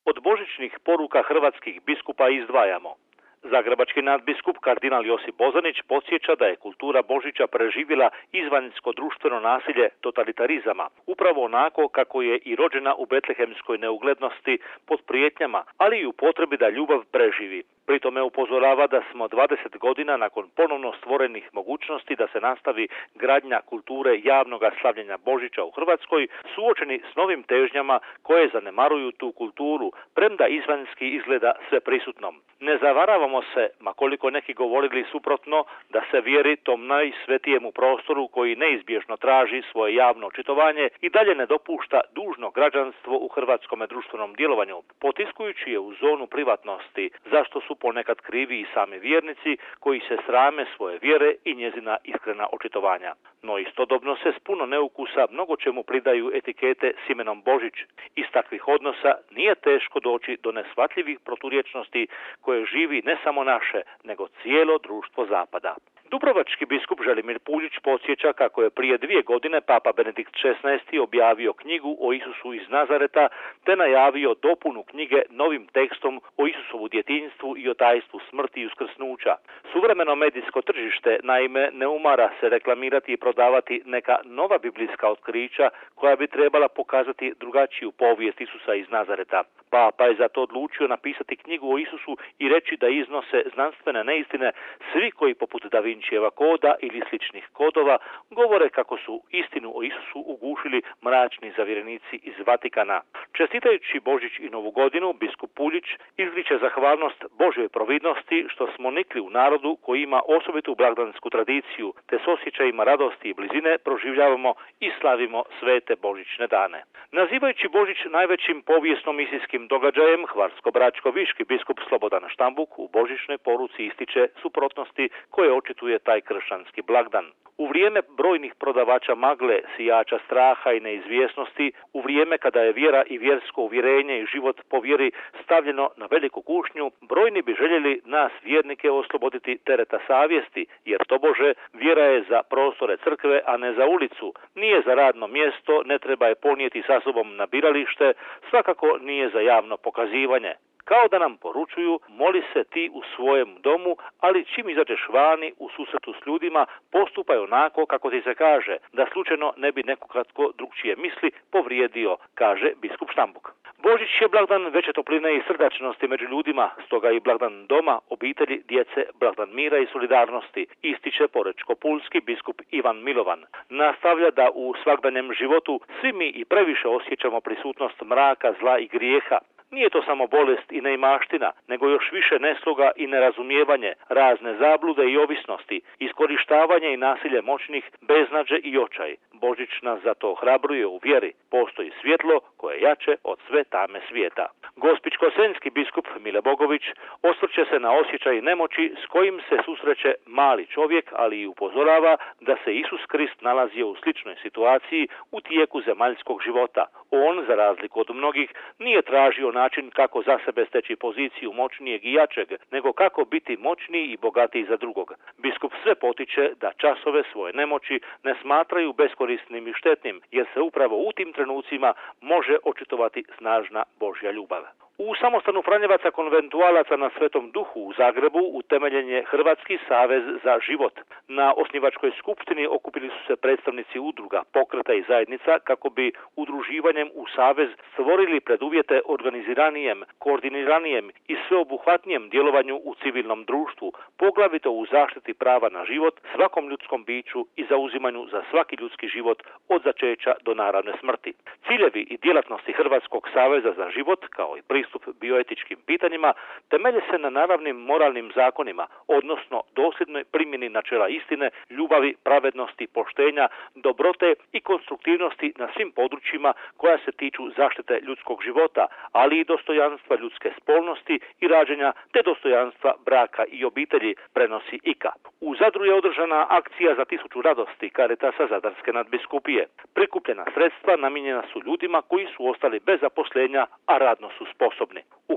Od božićnih poruka hrvatskih biskupa izdvajamo. Zagrebački nadbiskup kardinal Josip Bozanić podsjeća da je kultura Božića preživjela izvanjsko društveno nasilje totalitarizama, upravo onako kako je i rođena u betlehemskoj neuglednosti pod prijetnjama, ali i u potrebi da ljubav preživi. Pri tome upozorava da smo 20 godina nakon ponovno stvorenih mogućnosti da se nastavi gradnja kulture javnog slavljenja Božića u Hrvatskoj, suočeni s novim težnjama koje zanemaruju tu kulturu, premda izvanjski izgleda sve prisutnom. Ne zavaravamo se, ma koliko neki govorili suprotno, da se vjeri tom najsvetijemu prostoru koji neizbježno traži svoje javno očitovanje i dalje ne dopušta dužno građanstvo u hrvatskom društvenom djelovanju, potiskujući je u zonu privatnosti, zašto su ponekad krivi i sami vjernici koji se srame svoje vjere i njezina iskrena očitovanja. No istodobno se s puno neukusa mnogo čemu pridaju etikete s imenom Božić. Iz takvih odnosa nije teško doći do neshvatljivih proturječnosti koje živi ne samo naše, nego cijelo društvo Zapada. Dubrovački biskup Želimir Puljić podsjeća kako je prije 2 godine Papa Benedikt XVI objavio knjigu o Isusu iz Nazareta te najavio dopunu knjige novim tekstom o Isusovu djetinjstvu i o tajstvu smrti i uskrsnuća. Suvremeno medijsko tržište naime ne umara se reklamirati i prodavati neka nova biblijska otkrića koja bi trebala pokazati drugačiju povijest Isusa iz Nazareta. Papa je zato odlučio napisati knjigu o Isusu i reći da iznose znanstvene neistine svi koji poput Da Vincijeva koda ili sličnih kodova govore kako su istinu o Isusu ugušili mračni zavjerenici iz Vatikana. Čestitajući Božić i Novu godinu, biskup Puljić izriče zahvalnost Božjoj providnosti što smo nikli u narodu koji ima osobitu blagdansku tradiciju, te s osjećajima radosti i blizine proživljavamo i slavimo svete božićne dane. Nazivajući Božić najvećim povijesno-misijskim događajem, hvarsko-bračko-viški biskup Slobodan Štambuk u božićnoj poruci ističe suprotnosti koje očituje taj kršćanski blagdan. U vrijeme brojnih prodavača magle, sijača straha i neizvjesnosti, u vrijeme kada je vjera i vjersko uvjerenje i život po vjeri stavljeno na veliku kušnju, brojni bi željeli nas vjernike osloboditi tereta savjesti, jer tobože vjera je za prostore crkve, a ne za ulicu, nije za radno mjesto, ne treba je ponijeti sa sobom na biralište, svakako nije za javno pokazivanje. Kao da nam poručuju, moli se ti u svojem domu, ali čim izađeš vani u susretu s ljudima, postupaj onako kako ti se kaže, da slučajno ne bi neko kratko drugčije misli povrijedio, kaže biskup Štambuk. Božić je blagdan veće topline i srdačnosti među ljudima, stoga i blagdan doma, obitelji, djece, blagdan mira i solidarnosti, ističe porečko-pulski biskup Ivan Milovan. Nastavlja da u svakdanjem životu svi mi i previše osjećamo prisutnost mraka, zla i grijeha. Nije to samo bolest i neimaština, nego još više nesloga i nerazumijevanje, razne zablude i ovisnosti, iskorištavanje i nasilje moćnih, beznađe i očaj. Božić nas zato ohrabruje u vjeri. Postoji svjetlo koje je jače od sve tame svijeta. Gospićko-senjski biskup Mile Bogović osvrće se na osjećaj nemoći s kojim se susreće mali čovjek, ali i upozorava da se Isus Krist nalazio u sličnoj situaciji u tijeku zemaljskog života. On, za razliku od mnogih, nije tražio način kako za sebe steći poziciju moćnijeg i jačeg, nego kako biti moćniji i bogatiji za drugog. Biskup sve potiče da časove svoje nemoći ne smatraju beskorisnim i štetnim, jer se upravo u tim trenucima može očitovati snažna Božja ljubav. U samostanu Franjevaca konventualaca na Svetom Duhu u Zagrebu utemeljen je Hrvatski savez za život. Na osnivačkoj skupštini okupili su se predstavnici udruga, pokreta i zajednica kako bi udruživanjem u savez stvorili preduvjete organiziranijem, koordiniranijem i sveobuhvatnijem djelovanju u civilnom društvu, poglavito u zaštiti prava na život, svakom ljudskom biću i zauzimanju za svaki ljudski život od začeća do naravne smrti. Ciljevi i djelatnosti Hrvatskog saveza za život, kao i pristup bioetičkim pitanjima, temelje se na naravnim moralnim zakonima, odnosno dosljednoj primjeni načela istine, ljubavi, pravednosti, poštenja, dobrote i konstruktivnosti na svim područjima koja se tiču zaštite ljudskog života, ali i dostojanstva ljudske spolnosti i rađanja, te dostojanstva braka i obitelji, prenosi IKA. U Zadru je održana akcija za 1000 radosti Caritasa Zadarske nadbiskupije. Prikupljena sredstva namijenjena su ljudima koji su ostali bez zaposlenja, a radno su sposobni. U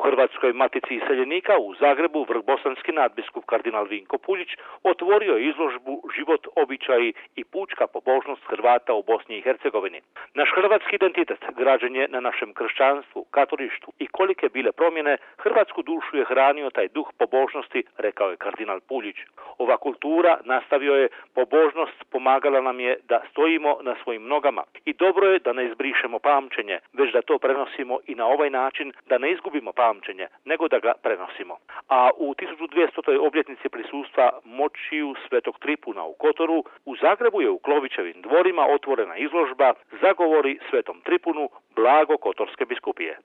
Hrvatskoj matici iseljenika u Zagrebu vrhbosanski nadbiskup kardinal Vinko Puljić otvorio je izložbu Život, običaji i pučka pobožnost Hrvata u Bosni i Hercegovini. Naš hrvatski identitet građen je na našem kršćanstvu, katolištvu i kolike bile promjene, hrvatsku dušu je hranio taj duh pobožnosti, rekao je kardinal Puljić. Ova kultura, nastavio je, pobožnost pomagala nam je da stojimo na svojim nogama i dobro je da ne izbrišemo pamćenje, već da to prenosimo i na ovaj način da ne izgubimo pamćenje, nego da ga prenosimo. A u 1200. obljetnici prisustva močiju Svetog Tripuna u Kotoru, u Zagrebu je u Klovićevim dvorima otvorena izložba Zagovori Svetom Tripunu, blago Kotorske biskupije.